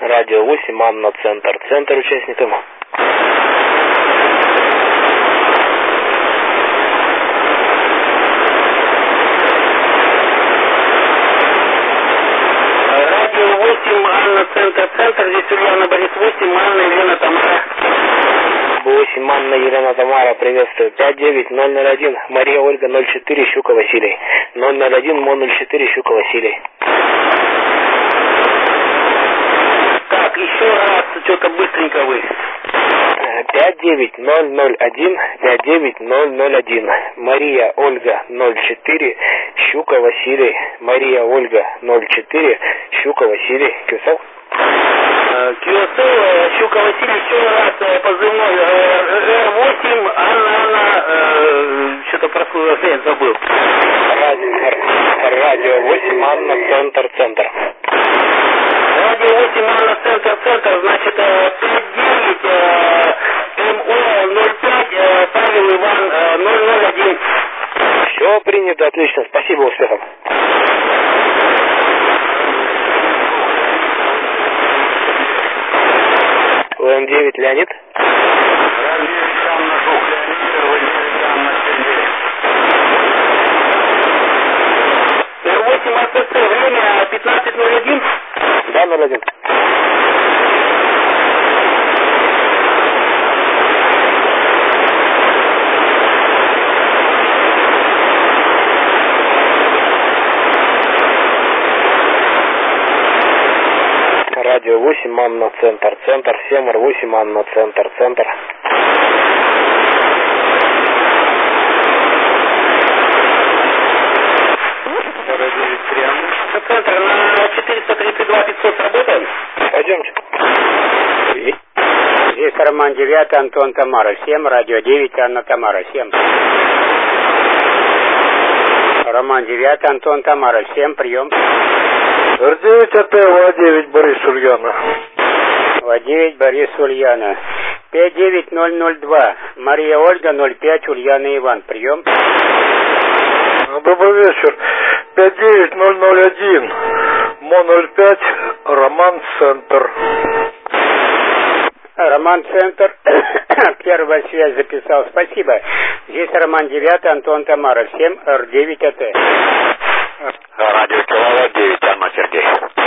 Радио 8, Анна, Центр. Центр участникам. Радио 8, Анна, Центр. Центр, здесь Ульяна, Борис 8, Анна, Елена, Тамара. 8, Анна, Елена, Тамара, приветствую. 59001, Мария, Ольга, 04, Щука, Василий. 001, МО 04, Щука, Василий. Так, еще раз, что-то быстренько вы. 59001, 59001, Мария, Ольга, 04, Щука, Василий. Мария, Ольга, 04, Щука, Василий. Кюсов? Кюсов, Щука, Василий, еще раз позывной Р8, Анна, что-то прослушал, я забыл. Радио 8, Анна, Центр, Центр. Радио 8, Анна, Центр, Центр, значит, 59, МО 05, Павел Иван, 001. Все принято, отлично, спасибо, успехов. УМ9, Леонид. Р8 АЦЦ, время 15:01. Да, 01. Радио 8, Анна, Центр, Центр, Семер 8, Анна, Центр, Центр. Центр на 432 500 работаем? Пойдемте. Здесь Роман 9, Антон, Тамара 7, радио 9, Анна, Тамара 7. Роман 9, Антон, Тамара 7, прием. Р9 АТ, Ва9, Борис, Ульяна. Ва9, Борис, Ульяна. 59002, Мария, Ольга, 05, Ульяна, Иван, прием. Добрый вечер. 59001, МО05, Роман, Центр. Роман, Центр. Первая связь записал. Спасибо. Здесь Роман 9, Антон, Тамара 7, Р9 АТ. Радио Киловатт 9, Анна, Сергей.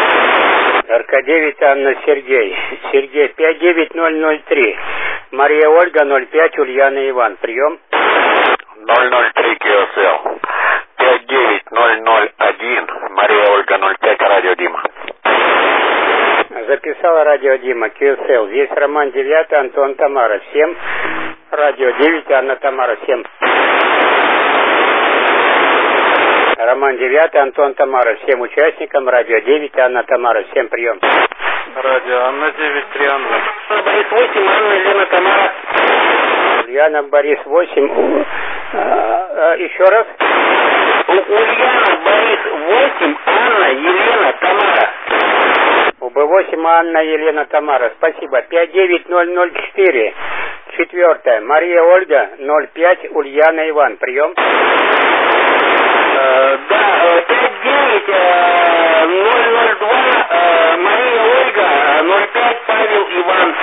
РК9, Анна, Сергей. Сергей, 59003. Мария, Ольга, 05, Ульяна, Иван. Прием. 003 КСЛ. 59001, Мария, Ольга, 05, радио Дима. Записала радио Дима, QSL. Здесь Роман 9, Антон, Тамара 7. Радио 9, Анна, Тамара 7. Роман 9, Антон, Тамара 7 участникам. Радио 9, Анна, Тамара 7, прием. Радио Анна 9, 3 Анна. Борис 8, Анна, Елена, Тамара. Ульяна, Борис 8. Еще раз. Ульяна, Борис 8, Анна, Елена, Тамара. УБ8, Анна, Елена, Тамара. Спасибо. 59004. Четвертая. Мария, Ольга, 05, Ульяна, Иван. Прием. Да, 59002, Мария, Ольга, 05, Павел, Иван.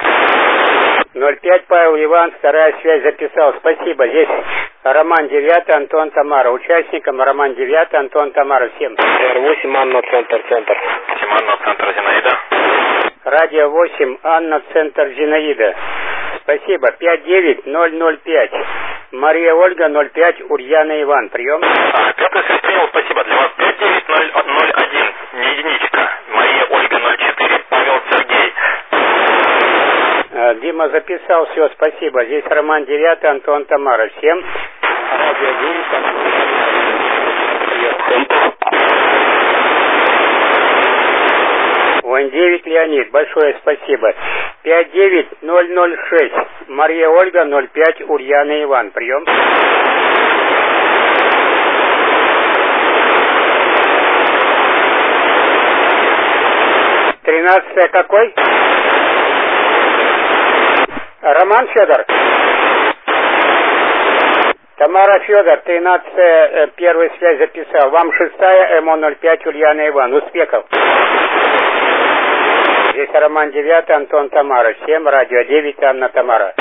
05, Павел, Иван, вторая связь записал. Спасибо. Здесь Роман 9, Антон, Тамара. Участникам Роман 9, Антон, Тамара 7. Р8, Анна, Центр, Центр. 8, Анна, Центр, Зинаида. Радио 8, Анна, Центр, Зинаида. Спасибо. 59005. Мария, Ольга, 05, Ульяна, Иван. Прием. Пятый система, спасибо. Для вас 59001, не единичка. Мария, Ольга, 04, Павел, Сергей. Дима записал, все, спасибо. Здесь Роман 9, Антон, Тамара 7. Радио 9. УН9, Леонид, большое спасибо. 59006. Мария, Ольга, 05, Ульяна, Иван. Прием. Тринадцатая какой? Роман Федор. Тамара Федор, 13-я, первая связь записал. Вам 6-я, МО05, Ульяна Иван. Успехов. Здесь Роман 9, Антон, Тамара. Всем радио 9, Анна, Тамара.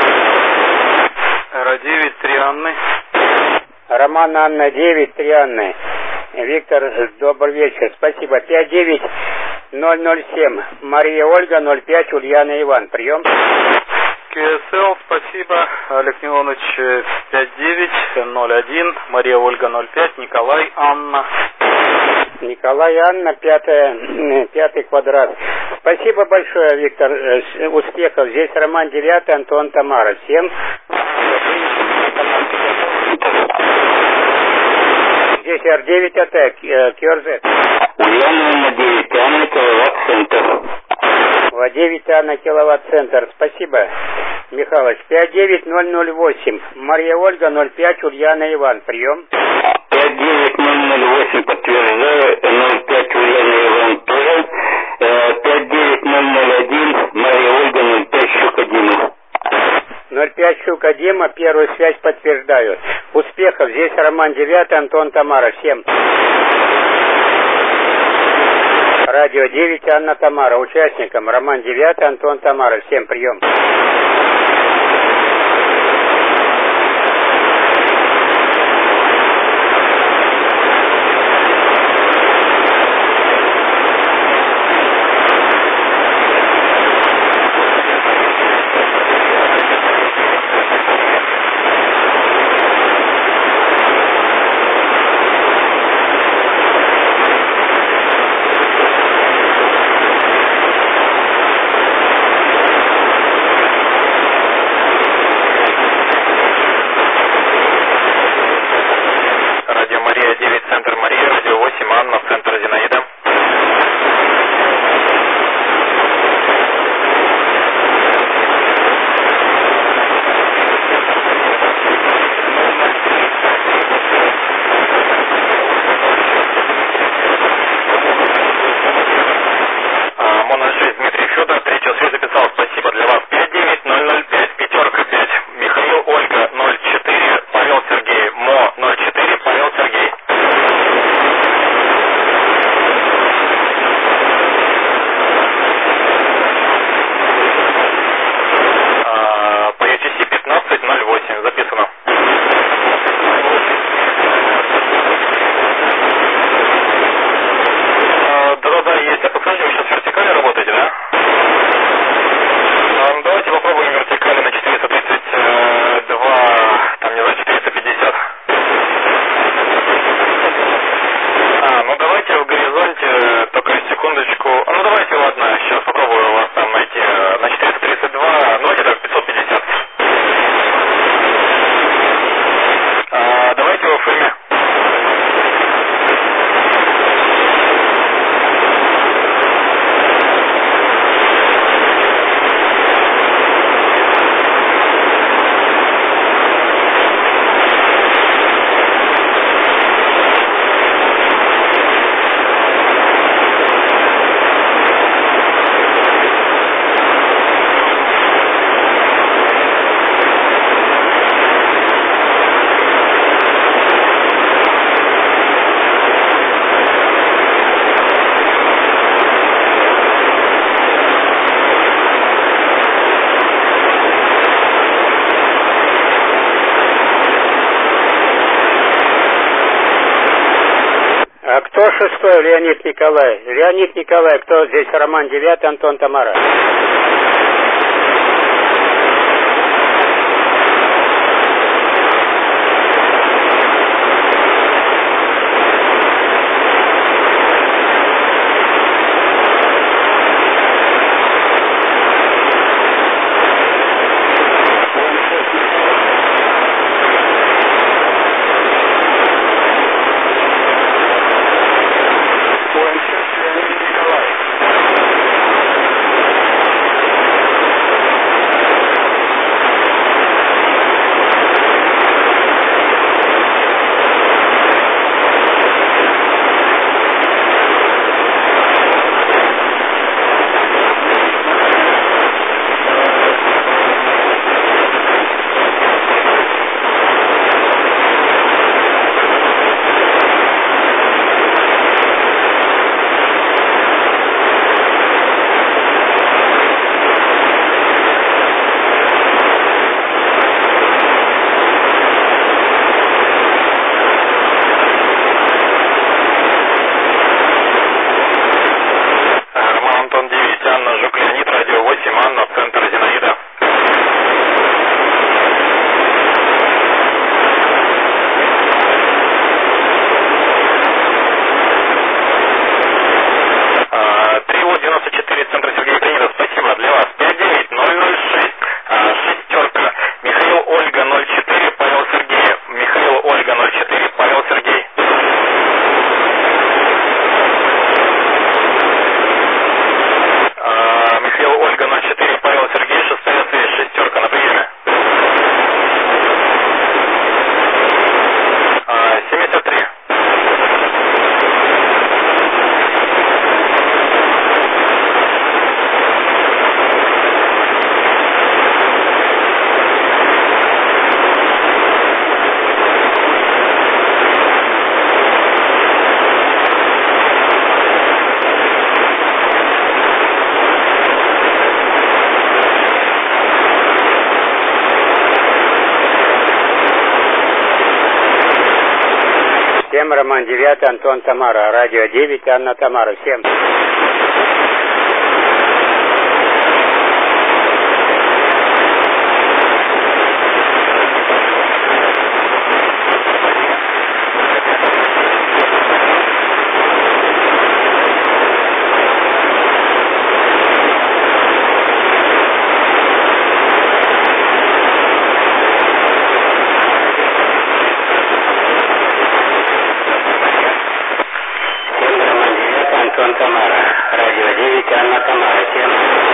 Ра-9, 3 Анны. Роман, Анна, 9, 3 Анны. Виктор, добрый вечер. Спасибо. 59007. Мария Ольга, 05, Ульяна Иван. Прием. КСЛ, спасибо. Олег Милонович, 5901. Мария Ольга, 05. Николай, Анна. Николай, Анна, пятый квадрат. Спасибо большое, Виктор. Успехов. Здесь Роман 9, Антон, Тамара. Всем. Здесь Р9 АТ, КРЗ. Ульяна 9, Анна, киловатт-центр. 9 Анна, киловатт-центр. Спасибо, Михалыч. 59008. Мария Ольга, 05, Ульяна Иван. Прием. 59008, подтверждаю. 05, Ульяна Иван тоже. 59001, Мария Ольга, 05, Щука Дима. 05 Щука Дима, первую связь подтверждаю. Успехов. Здесь Роман 9, Антон, Тамара. Всем. Радио 9, Анна, Тамара. Участникам Роман 9, Антон, Тамара. Всем прием. Кто шестой? Леонид Николай. Леонид Николай, кто здесь? Роман 9, Антон, Тамара. говорит центр Сергей, принято, спасибо. Для вас 59006, шестерка. Михаил Ольга 04, Павел Сергей. Михаил Ольга 04, Павел Сергей. Михаил Ольга 04, Павел Сергей, шестая связь, шестерка, на приеме. 73. Всем Роман 9, Антон Тамара, радио 9, Анна Тамара, всем. Антон Тамара, радио 9, Анна Тамара, всем.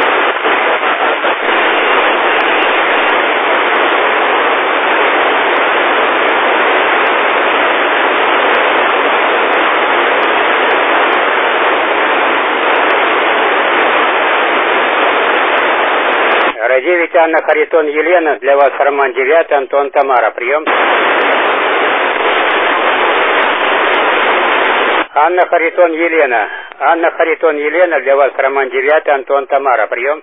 Радио 9, Анна Харитон Елена, для вас Роман 9, Антон Тамара, прием. Анна Харитон Елена. Анна Харитон Елена, для вас Роман 9, Антон Тамара, прием.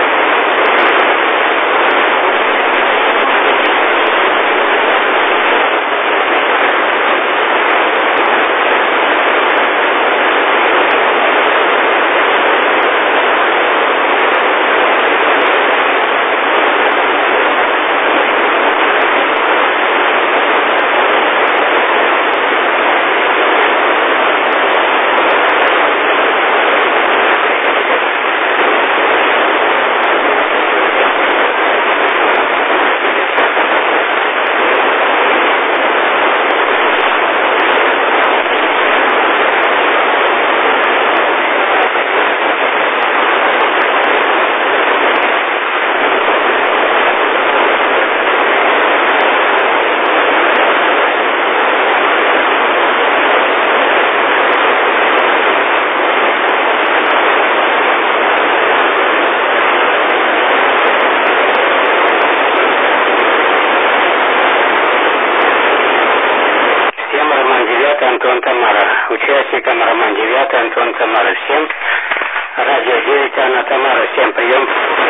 Антон Тамара. Участникам Роман 9, Антон Тамара, всем. Радио 9, Анна Тамара, всем прием.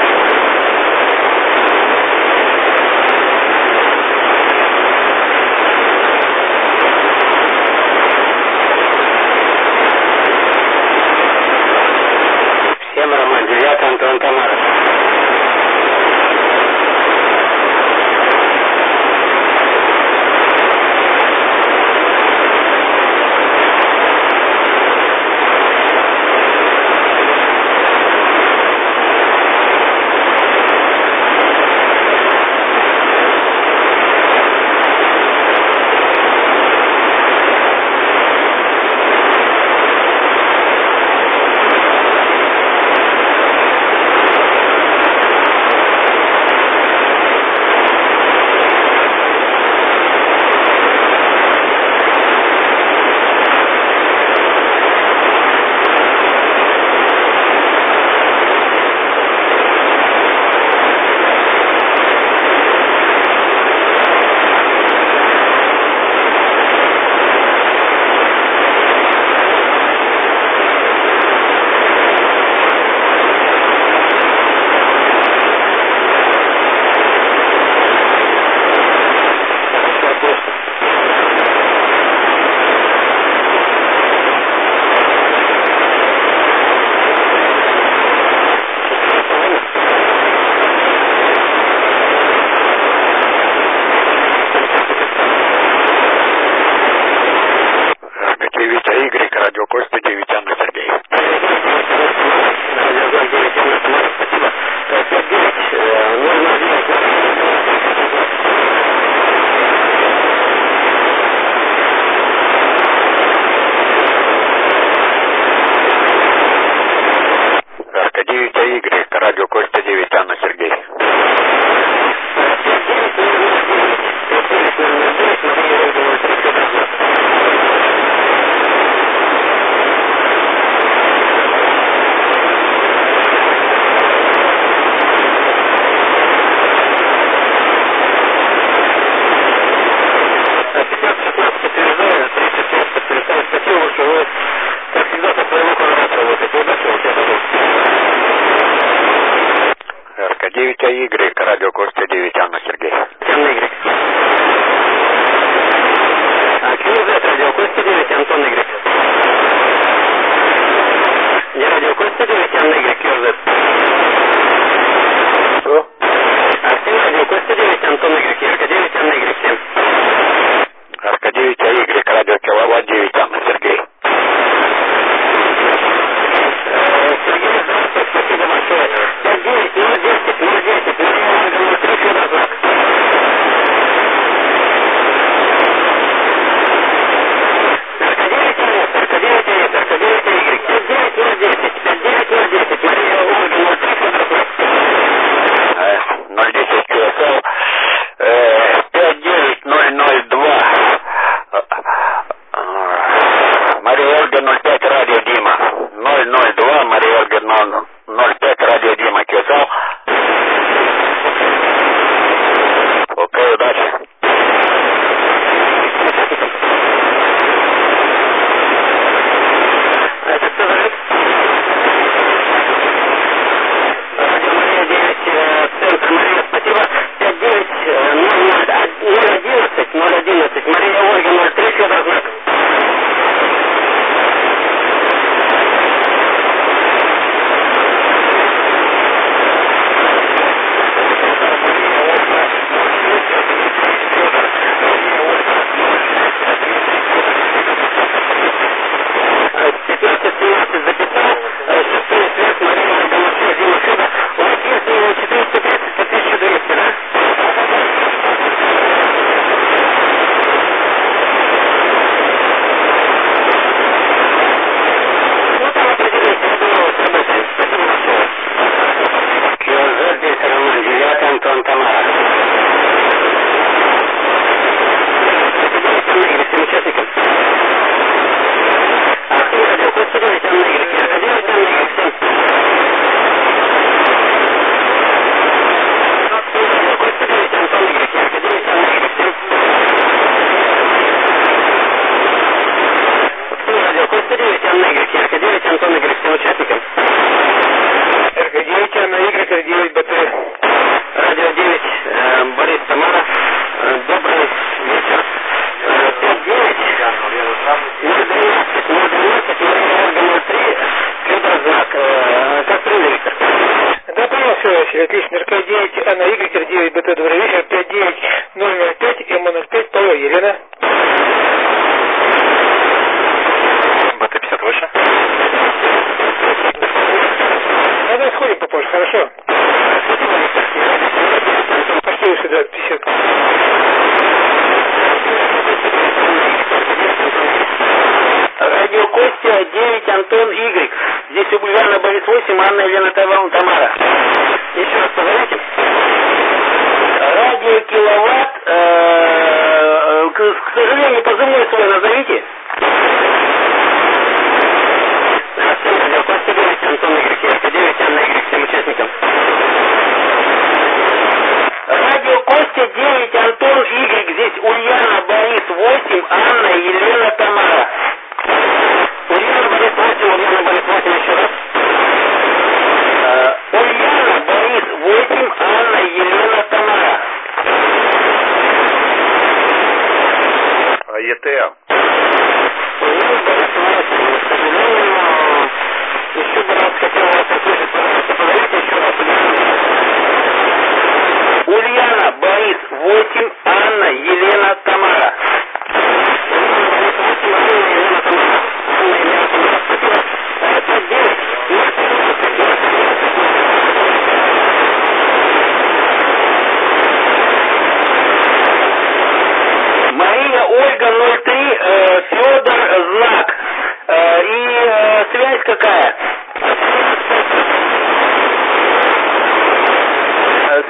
Всем Роман 9, Антон Тамара. РК-9 АY, радио Костя 9, Анна, Сергей. РК-9 АY, радио Костя 9, Анна, Сергей. QZ, радио Костя 9, Антон Y. Не радио Костя 9, Анна Y, QZ. Что? Артем, радио Костя 9, Антон Y, РК-9, Анна Y, 7. РК-9 АY, радио Киловатт 9, Анна, Сергей. Сергей, здравствуйте, спасибо большое. 59, 010, 010, 003, Федознак. Мария Ольга 05, радио Дима. 002, Мария Ольга 05, радио Дима, Кесал. Окей, удачи. Это кто говорит? Радио Мария 9, центр Мария, спасибо. 59, 011, Мария Ольга 03, Федознак. Радио 9, Борис, Тамара, добрый вечер. 59, 012, Мария 03, Федознак. Как приняли, Виктор? Да, понял, все, Василий, отлично. РК-9, Анна Y, РК-9, БТ, добрый вечер. 59, 005, МН05, Павел, Елена. БТ-50 выше. Надо сходим попозже, хорошо? Пошли вы сюда, 50. Радио Костя 9, Антон Y. Здесь у Бульварна Борис 8, Анна, Елена, Тамара. Еще раз позовите. Радио Киловатт, к сожалению, позывной свой назовите. Радио Костя 9, Антон Y, 9, Анна Y, всем участникам. Радио Костя 9, Антон Y. Здесь Ульяна, Борис 8, Анна, Елена, Тамара. Ульяна, Борис 8, еще раз. Ульяна, Борис 8, Анна, Елена, Тамара. ЕТ.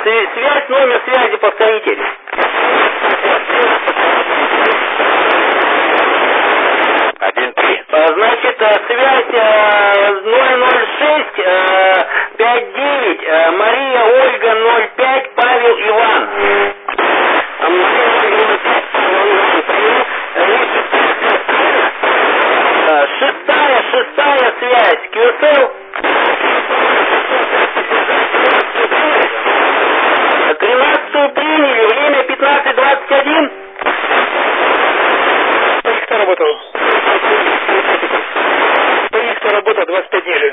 Связь, номер связи, повторите. Значит, связь 006 59 Мария Ольга 05 Павел Иван. Шестая связь. QSL. 13-ю приняли, время 15:21. Кто работал? Кто работал 25 ниже.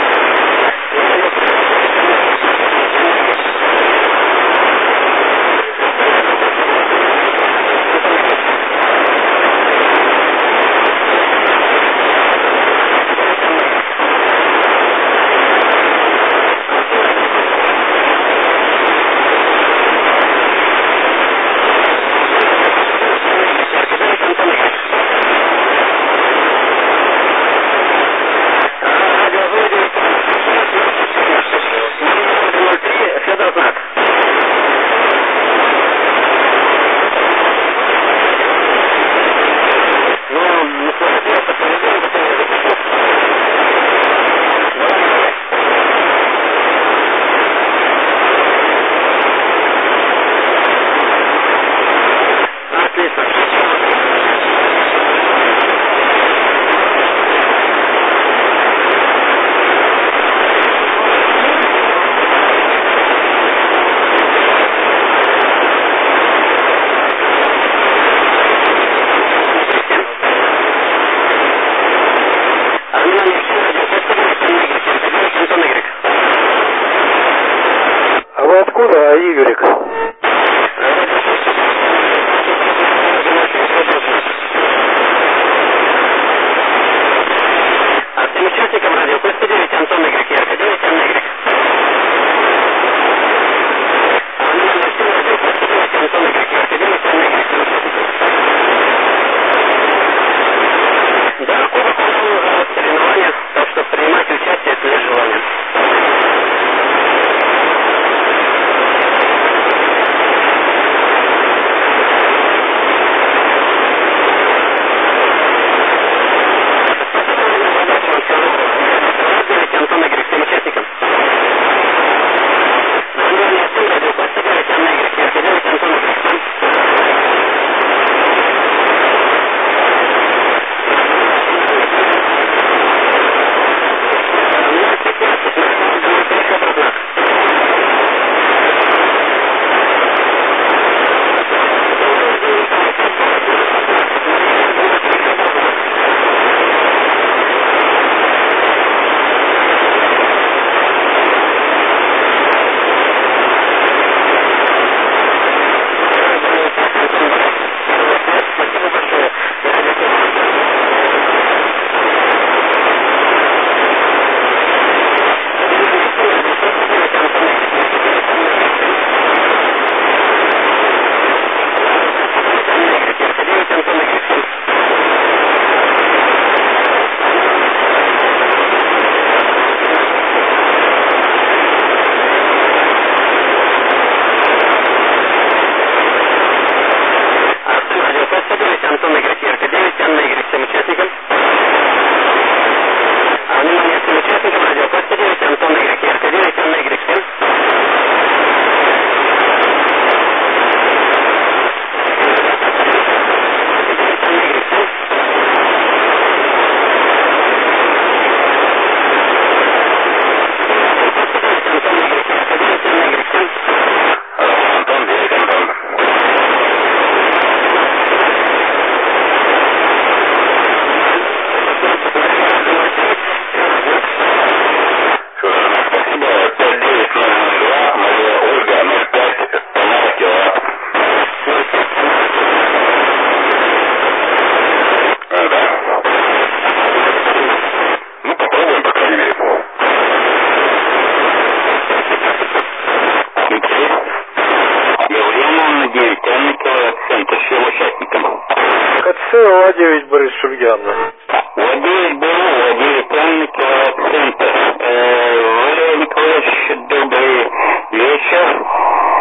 Владимир Борис Шульяна. Владимир БРУ, Владимир правильный килоцентр. Валерий Николаевич, добрый вечер.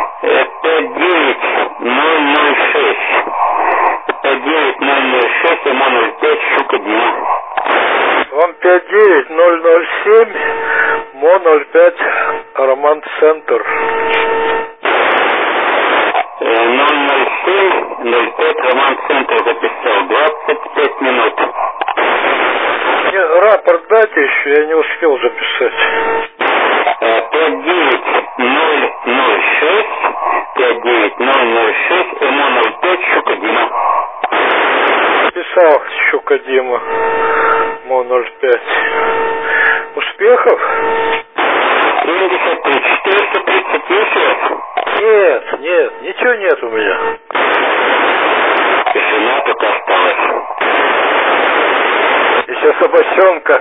Роман Центр. 007-05 Роман Центр записал. 25 минут. Мне рапорт дайте еще, я не успел записать. 59006 59006 МО-05 Щука Дима. Писал Щука Дима. МО-05. Успехов? 73 430 есть? Нет, ничего нет у меня. Жена только осталась. Еще собачонка.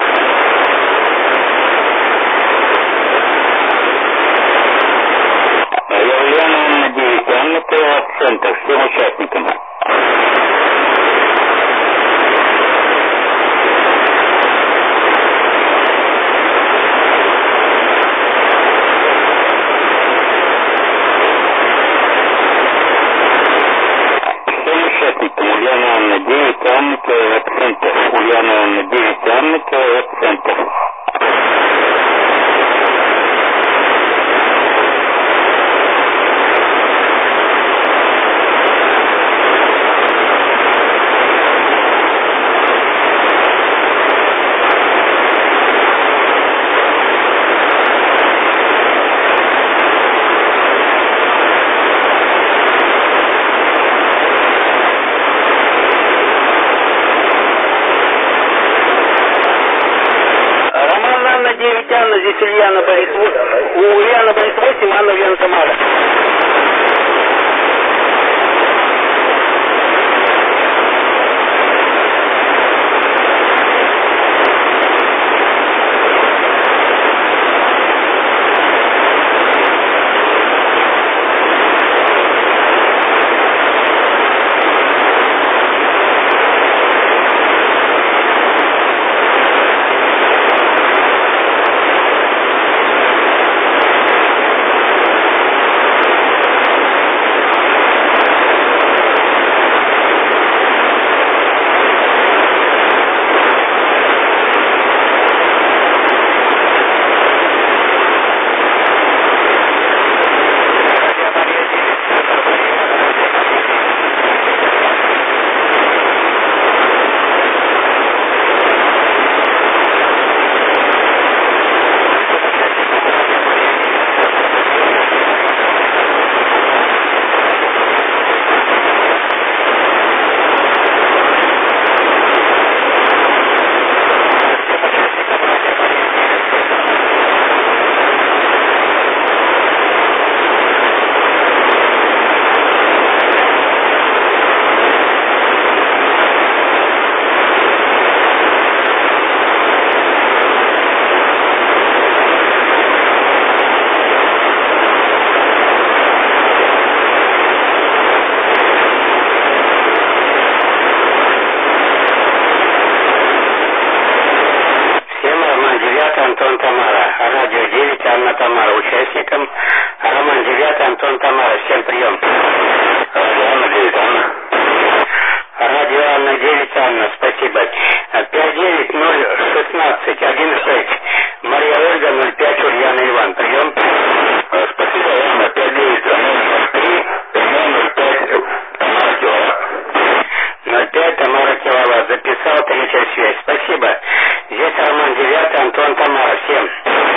Я Ульяна 9, Анна Центр, всем участникам. Ульяна Анна 9, Анна Центр. Ульяна Анна 9, Анна Центр. Здесь Ульяна Борис 8, у Ульяна Борис 8, Анна Ульяна Тамара. Антон Тамара, радио 9, Анна Тамара, участникам. Роман 9, Антон Тамара, всем прием. Радио Анна 9, Анна. Радио Анна 9, Анна, спасибо. 59016 16 Мария Ольга 05 Ульяна Иван, прием. Спасибо, Анна, 59003 05 Тамара Киловатт. 05 Тамара Киловатт, записал, третья связь, спасибо. Здесь Роман 9, Антон Тамара, всем.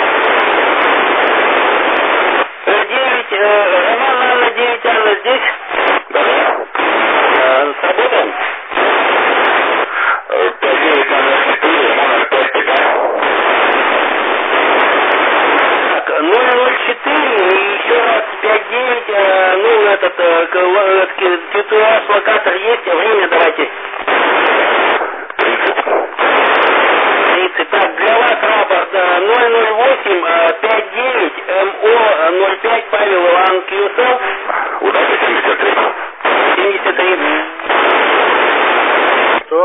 9, Роман Анна 9, Анна здесь? Да. Сработаем? 5-9 Анна 4, Роман 5 ТК. Так, 004 и еще раз 5-9, ну этот, ТТУАС локатор есть, время давайте. 30. Так, для вас рапорт 008 59 МО 05 Павел Иван QSL. Удачи 73. 73. Что?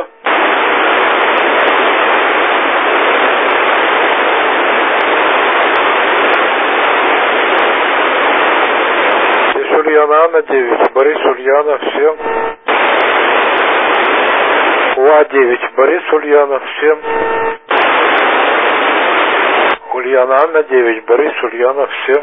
Здесь Ульяна Анна 9, Борис Ульянов, всем. УА 9, Борис Ульянов, всем. Ульяна Анна 9, Борис Ульянов 7.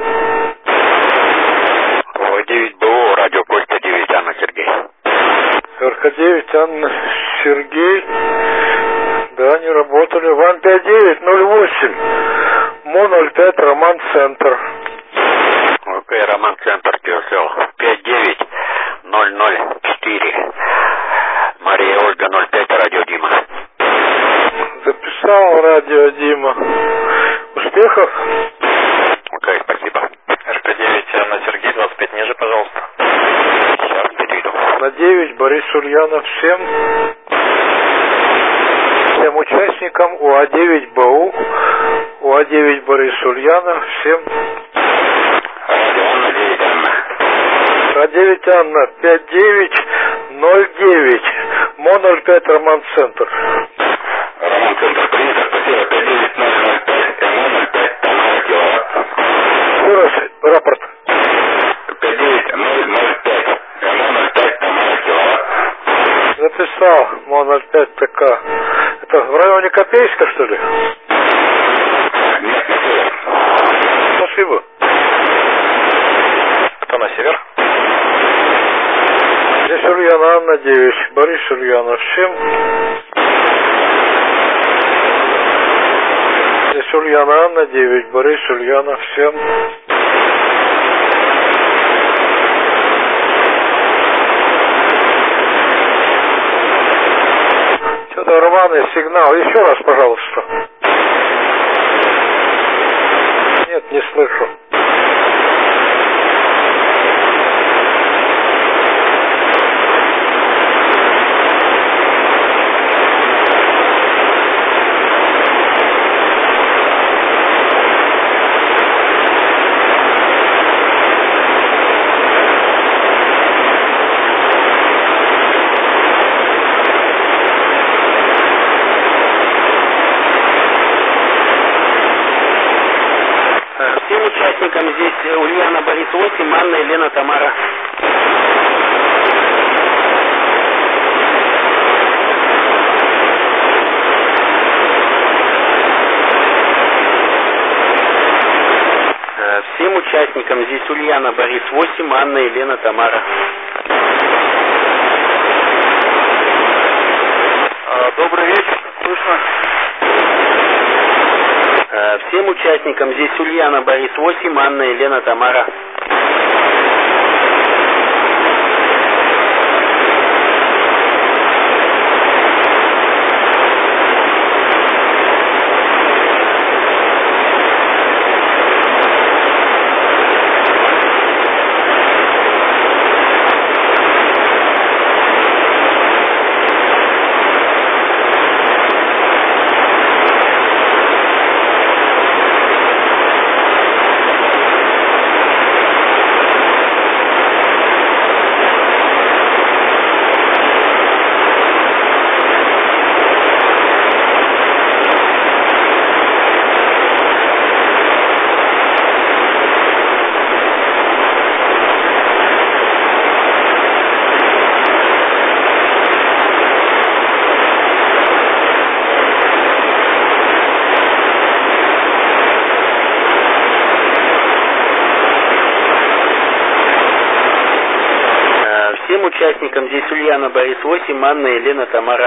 9 БО, радио Кольта 9, Анна Сергей. РК-9, Анна Сергей. Да, не работали. ВАН 5908. МО-05, Роман Центр. Окей, Роман Центр, QSL 59004. Мария Ольга 05, радио Дима. Записал радио Дима. Успехов. Окей, спасибо. РК-9, Анна Сергей, 25 ниже, пожалуйста. Сейчас перейду. На 9, Борис Ульянов 7. Всем участникам УА-9 БУ. УА-9 Борис Ульянов 7. Радио Анна 9, Анна. РК-9 Анна 5909. МО-05, Роман Центр. Роман Центр принято, спасибо. 59005, МО-05, Тамара Киловатт. Еще раз рапорт. 59005, МО-05, Тамара Киловатт. Записал МО-05 ТК. Это в районе Копейска, что ли? Нет, на север. Спасибо. Кто на север? Здесь Ульяна Анна 9, Борис Ульянов 7. Здесь Ульяна Анна 9, Борис Ульянов 7. Что-то рваный сигнал. Еще раз, пожалуйста. Нет, не слышу. Всем участникам здесь Ульяна Борис 8, Анна Елена Тамара. Всем участникам здесь Ульяна Борис 8, Анна Елена Тамара. Добрый вечер, слышно? Всем участникам здесь Ульяна Борис 8, Анна Елена Тамара. Всем участникам здесь Ульяна Борис 8, Анна Елена Тамара.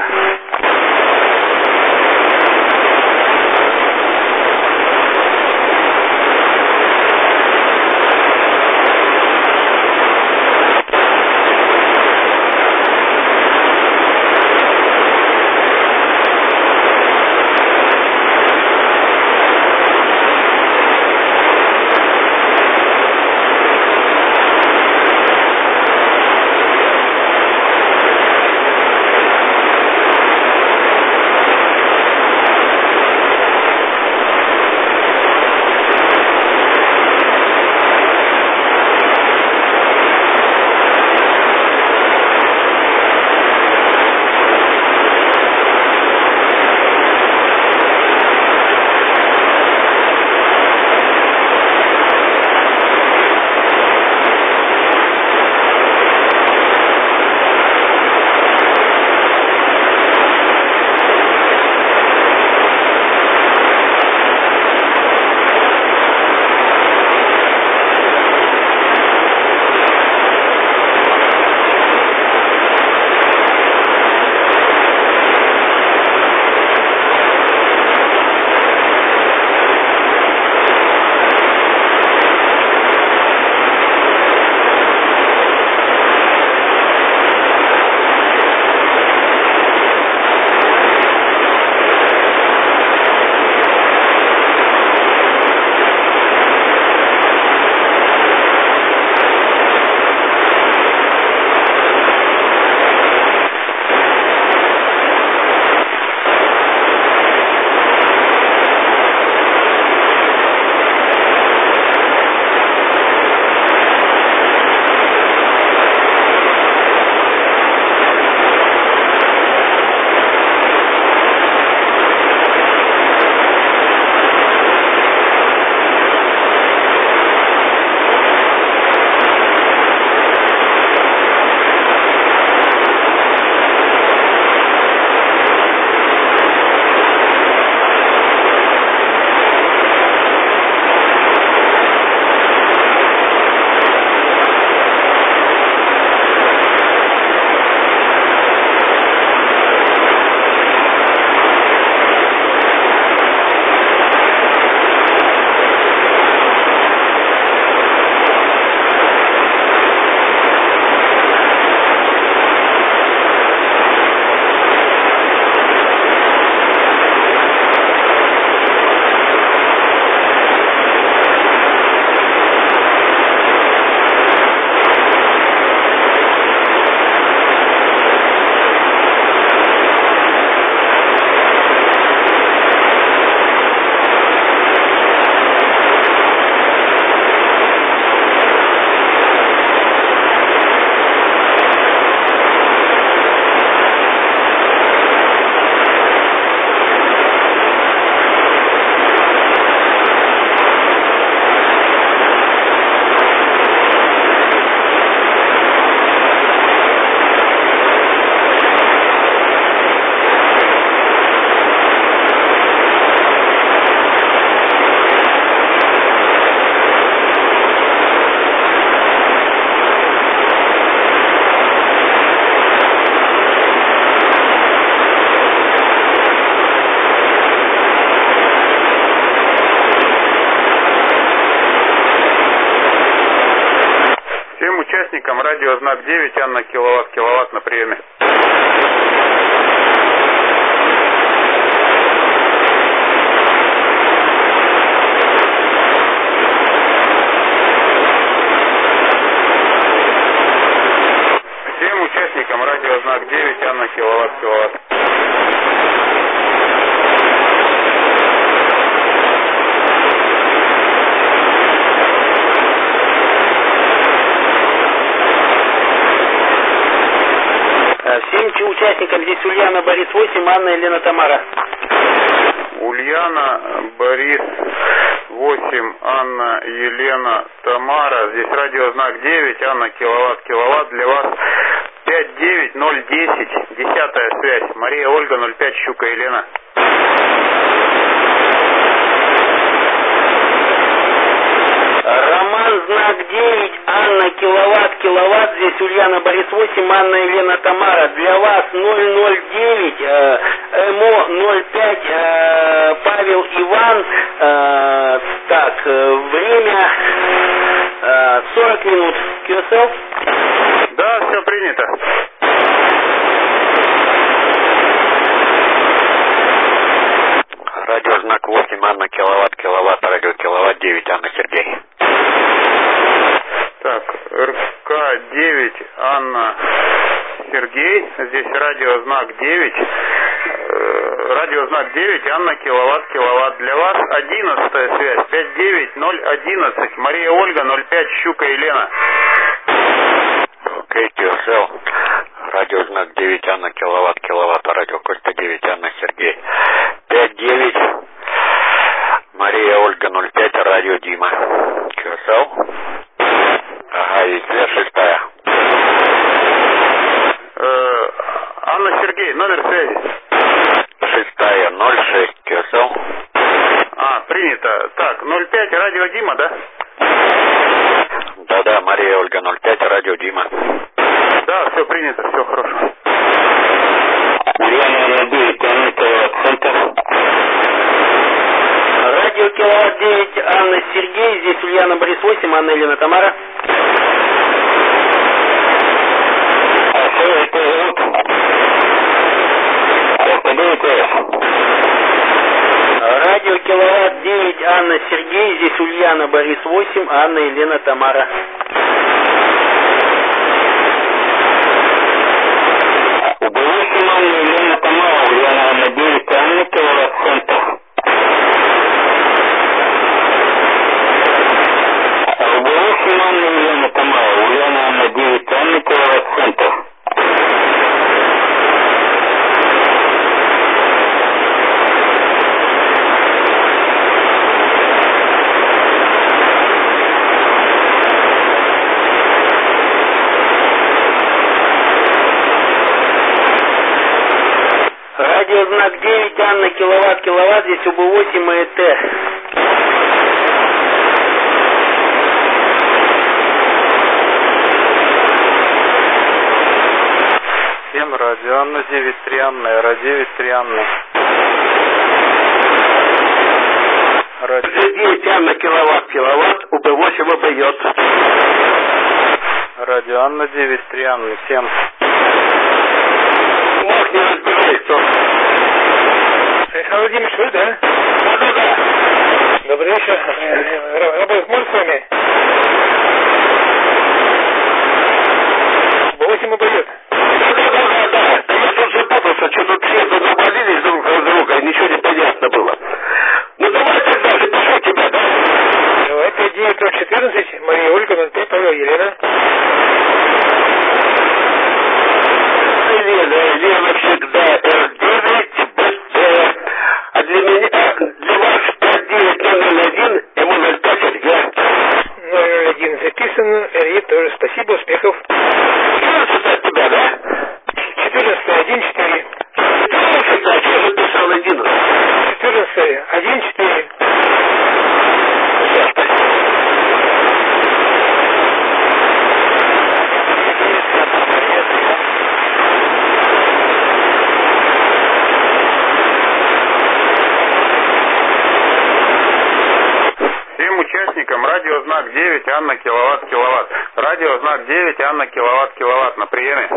участникам радио знак 9, Анна киловатт на приеме. Всем участникам радио знак 9, Анна киловатт. Всем участникам здесь Ульяна, Борис 8, Анна, Елена, Тамара. Ульяна, Борис 8, Анна, Елена, Тамара. Здесь радио знак 9, Анна киловатт. Для вас 59010, 10-я связь. Мария Ольга 05, Щука Елена. Роман, знак 9, Анна, киловатт. Здесь Ульяна, Борис 8, Анна, Елена, Тамара. Для вас 009, МО 05, Павел, Иван. Так, время 40 минут. QSL? Да, все принято. Радио знак 8, Анна киловатт, радио киловатт 9, Анна Сергей. Так, РК-9, Анна Сергей. Здесь радио знак 9. Радио знак 9, Анна киловатт. Для вас 11-я связь. 59011. Мария Ольга 05, Щука Елена. Окей, QSL. Радио знак 9, Анна киловатт, радио Костя 9, Анна Сергей. 59, Мария Ольга 05, радио Дима. QSL. Ага, и 6-я. Анна Сергей, номер связи. 6-я, 06, QSL. Принято. Так, 05, радио Дима, да? Да, Мария Ольга 05, радио Дима. Да, все принято, все хорошо. Ульяна 9, Анна киловатт-центр. Радио киловатт 9, Анна, Сергей. Здесь Ульяна, Борис 8, Анна, Елена, Тамара. Радио киловатт 9, Анна, Сергей. Здесь Ульяна, Борис 8, Анна, Елена, Тамара. УБ8, Анна, Елена, Тамара. Ульяна 9, Анна киловатт-центр. УБ8, Анна, Елена, Тамара. Ульяна 9, Анна киловатт-центр. Радио знак 9, Анна, киловатт. Здесь УБ8 и ЭТ. Всем радио Анна 9-3 Анна, Эра 9-3 Анна. Радио 9, Анна киловатт, УБ8 обойдет. Радио Анна 9-3 Анна, всем. Ох, не разбирай, кто. Александр Владимирович, вы, да? Да. Добрый вечер. Работать можно с вами? УБ8 обойдет. Да. Я тут запутался, что-то все задоболились друг от друга, ничего не понятно было. Ну давай тогда же, пошел тебя, да? Давай, 59014, Мария Ольга 05, Павел, Елена. Елена всегда R9, а для меня, для вас 5901, ему 05 Сергей. 001 записан, РЕ тоже, спасибо, успехов. 14 от тебя, да? 14, 1-4. 14, а что записал 11? 14, 1-4. радио знак 9, Анна, киловатт, киловатт. Радио знак 9, Анна, киловатт, киловатт. На приеме.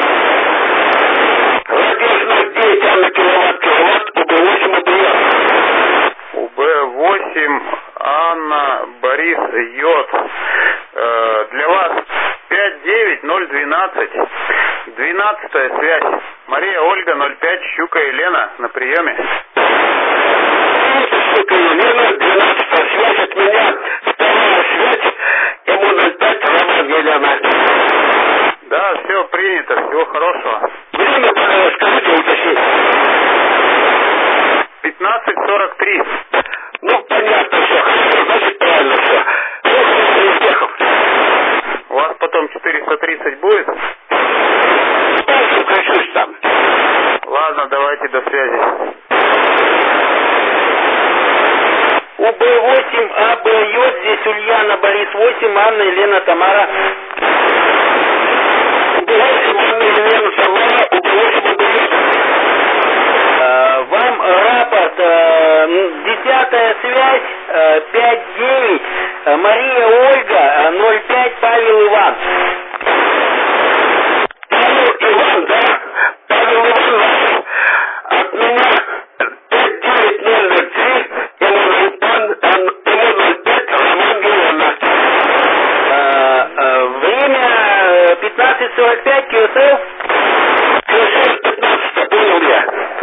Радио знак 9, Анна, киловатт, киловатт. УБ8 объект. УБ8, Анна, Борис, Йод. Для вас 59012. 12-я связь. Мария, Ольга, 05, Щука, Елена. На приеме. Щука, Елена, 12-я связь от меня. Вторая связь. МУ-05, Роман, Елена. Да, все принято. Всего хорошего. Время, скажите, уточнить. 15:43. Ну, понятно все. Значит, правильно все. Успехов. У вас потом 430 будет? Дальше включусь там. Ладно, давайте, до связи. УБ8, АБЙ, здесь Ульяна, Борис 8, Анна, Елена, Тамара. УБ8, Анна, Елена, Тамара, УБ8, АБЙ. Вам рапорт, 10-я связь, 5-9, Мария, Ольга, 05, Павел, Иван. Павел, Иван, да? Павел, Иван, от меня 59003, МУ-05, Роман, Елена. Время 15:45, QSL. QSL 15, понял я.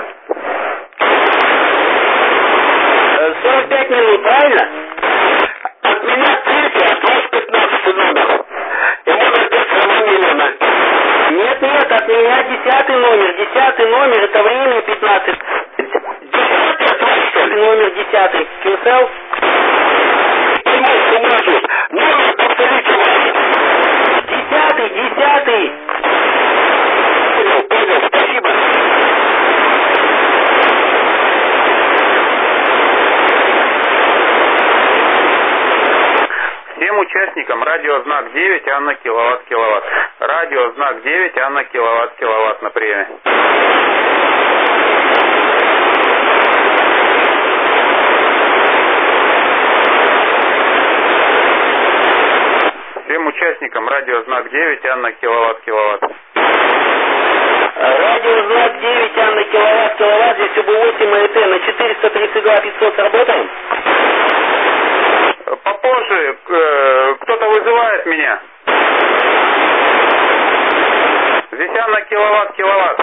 45 минут, правильно? От меня 3, от вас 15 номер. МУ-05, Роман, Елена. Нет, от меня 10-й номер. 10-й номер, это время 15. 10-й от вас, что ли? Номер 10-й. QSL. Номер повторите вас. 10-й. Понял, спасибо. Всем участникам радио знак 9, Анна, киловатт, киловатт. Радио знак 9, Анна, киловатт, киловатт. На приеме. Всем участникам радио знак 9, Анна, киловатт, киловатт. Радио знак 9, Анна, киловатт, киловатт. Здесь УБ8 АЭТ на 432 500 сработаем. Попозже кто-то вызывает меня. Здесь Анна, киловатт, киловатт.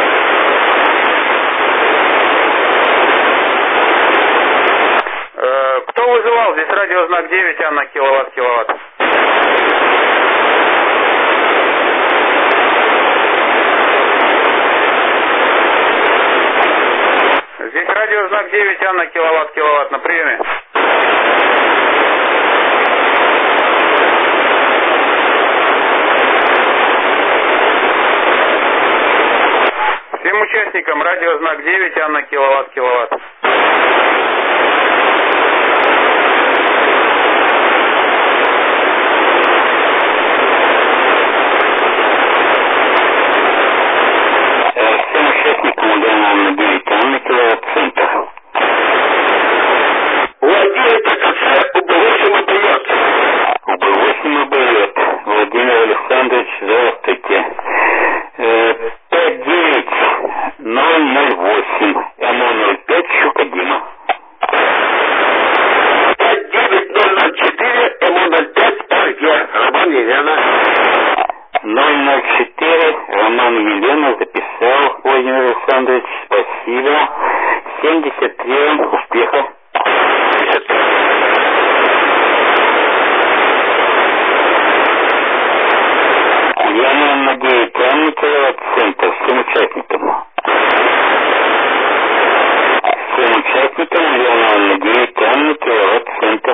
Кто вызывал? Здесь радио знак 9, Анна, киловатт, киловатт. Здесь радио знак 9, Анна, киловатт, киловатт. На приеме. Всем участникам радио знак 9, Анна, киловатт, киловатт. Всем участникам Анна 9, Анна, киловатт, центр. Владимир ТКЦ, УБ8 объект. УБ8 объект. Владимир Александрович, здравствуйте. 59008, МУ-05, Щука, Дима. 59004, МУ-05, РГ, Роман, Елена. 004, Роман, Елена, записал, Владимир Александрович, спасибо. 73, успеха. Ульяна, на 9, Анна, киловатт-центр, всем участникам. Всем участникам Ульяна, на 9, Анна, киловатт-центр.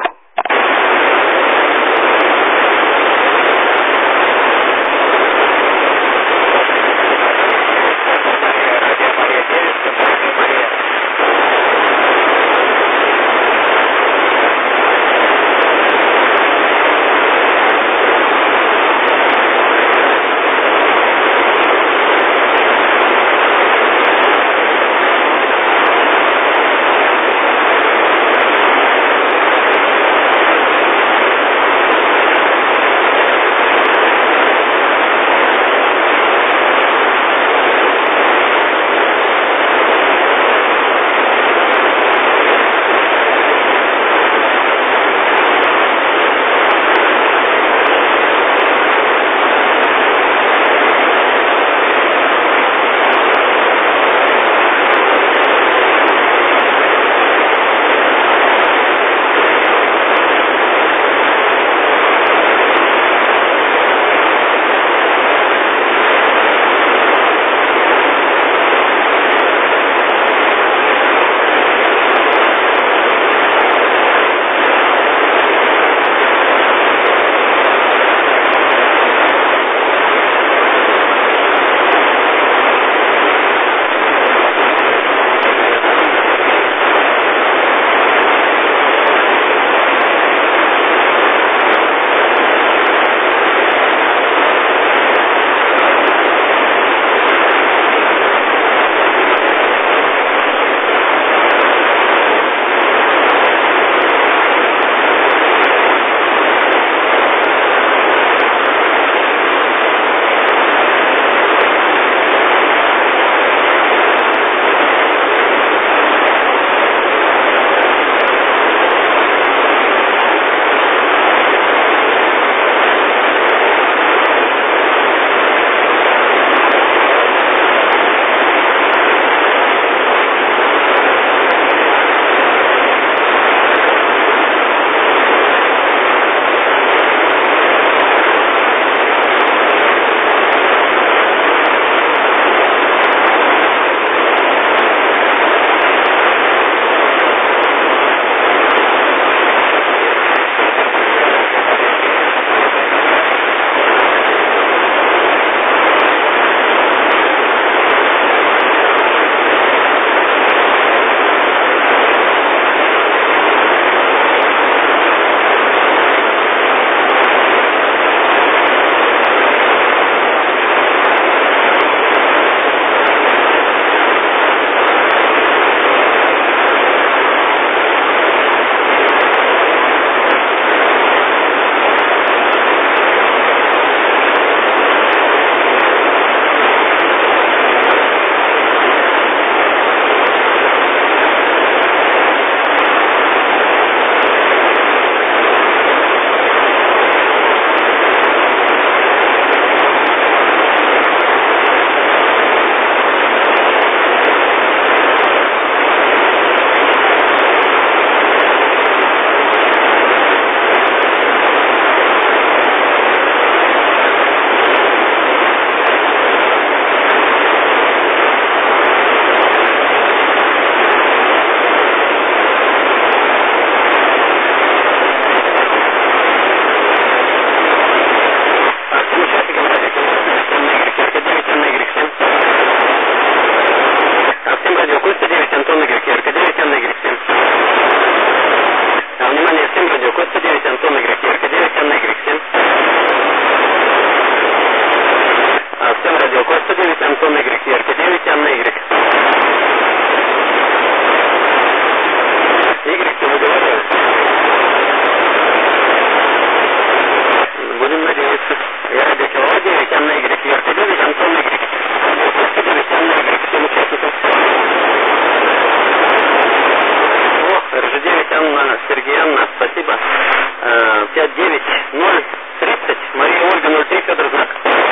59030, Мария Ольга 03, Федор знак.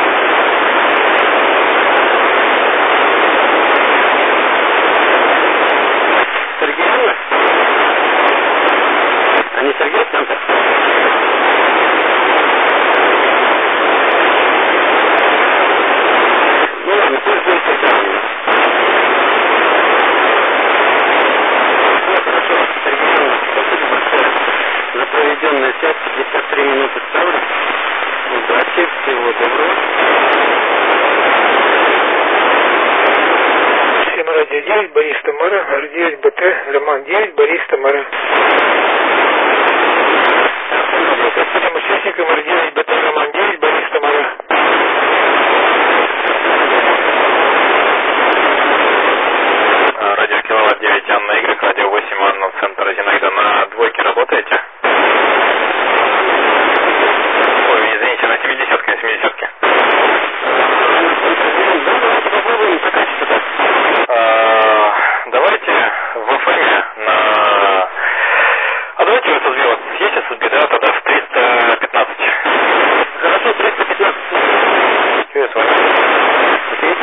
Сергей Анна? А не Сергей Центр? Ну ладно, пусть будет Сергей. Хорошо, Сергей Анна, спасибо большое за проведенную связь. 53 минуты ставлю. Удачи, всего доброго. 7 Борис Тамара, R9 БТ, Роман 9, Борис Тамара. Всем участникам R9 БТ, Роман 9, Борис Тамара. Радио Киловатт 9, Анна Y, радио 8, Анна, центр Зинаида. На двойке работаете? Ой, извините, на 70-ке, на 70-ке. Попробуем прокачать это. Давайте в ФМе на... А давайте в ССБ вот есть ССБ, да, тогда в 315. Хорошо, 315. Привет, с вами. Окей.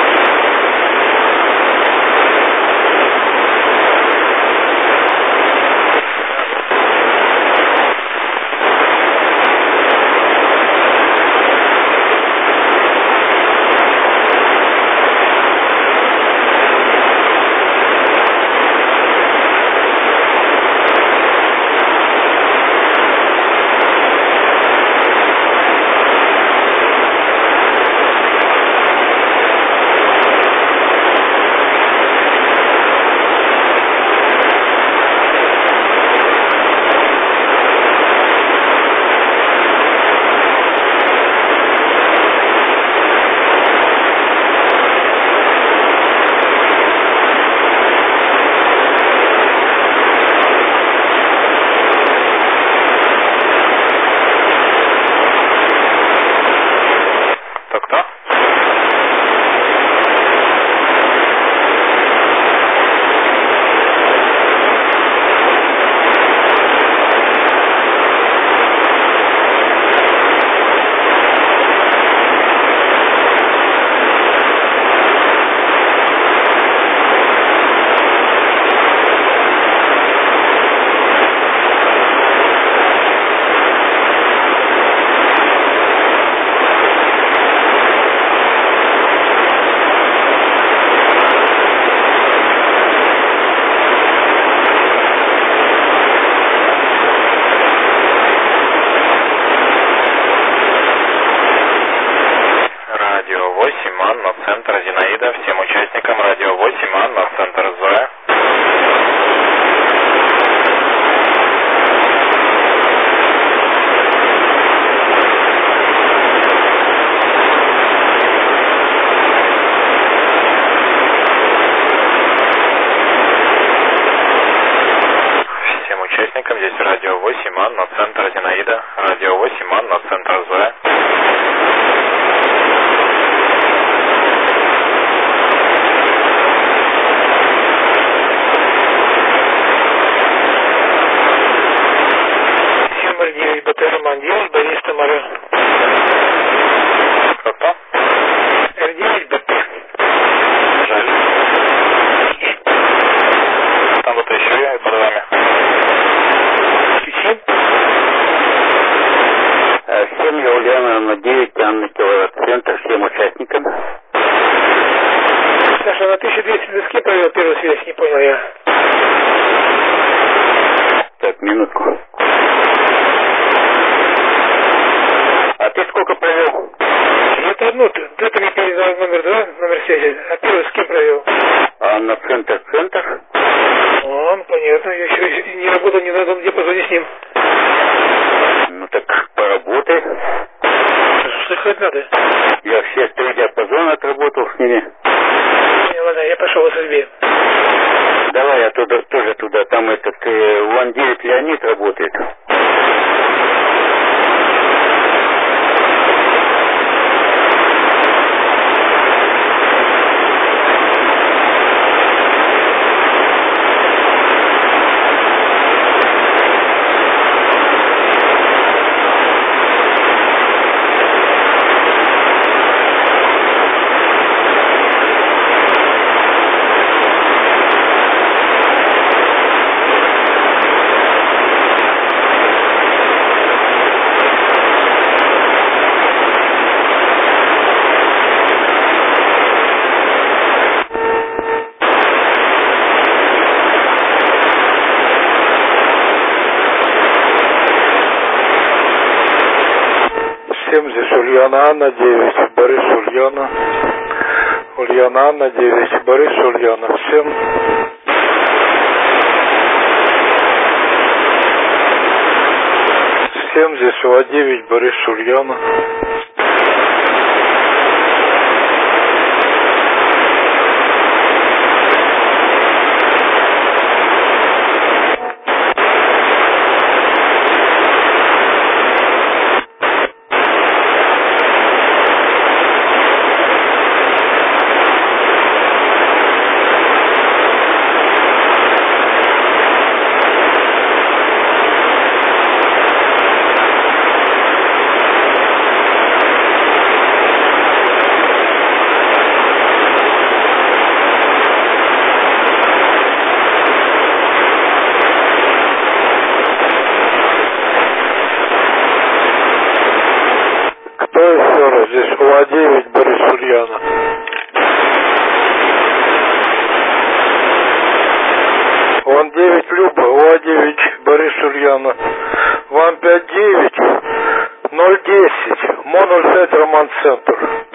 центр Зинаида, всем участникам радио 8 Анна, центр Зоя. Всем участникам здесь радио 8 Анна, центр Зинаида, радио 8 Анна, центр Зоя. Роман-9, Борис Тамара. Кто? R9, БТ. Жаль. Там вот еще я под вами. Включи. 7 Ульяна 9, Анна Киловатт-центр, всем участникам. Саша, на 1200 доски провел первую связь, не понял я. Так, минутку. А ты сколько провел? Это одну, ты мне передал номер 2, номер связи, а первый с кем провел? А на центр? Он, понятно, я еще не работал ни на одном диапазоне с ним. Ну так поработай. Что хоть надо? Я все 3 диапазона отработал с ними. Не, ладно, я пошел в ССБ. Давай, я тоже туда, там этот Ван-9 Леонид работает. 7 здесь Ульяна Анна 9, Борис Ульяна. Ульяна Анна 9, Борис Ульяна 7. Здесь УА-9, Борис Ульяна. Здесь УА-9, Борис Ульяна. УАН-9, Люба, УА-9, Борис Ульяна. ВАН-5-9, 010, МО-05, Роман Центр.